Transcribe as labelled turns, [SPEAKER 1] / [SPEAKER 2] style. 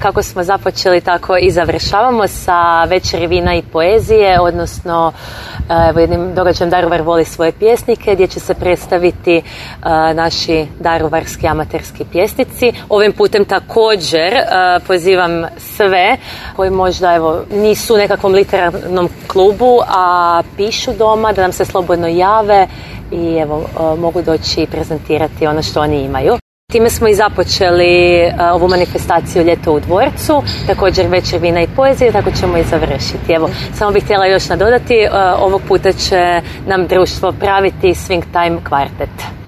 [SPEAKER 1] Kako smo započeli, tako i završavamo sa večeri vina i poezije, odnosno jednim događajem Daruvar voli svoje pjesnike, gdje će se predstaviti naši daruvarski amaterski pjesnici. Ovim putem također pozivam sve koji možda nisu u nekakvom literarnom klubu, a pišu doma, da nam se slobodno jave i mogu doći i prezentirati ono što oni imaju. Time smo i započeli ovu manifestaciju Ljeto u dvorcu, također večer vina i poezije, tako ćemo i završiti. Samo bih htjela još nadodati, ovog puta će nam društvo praviti Swing Time kvartet.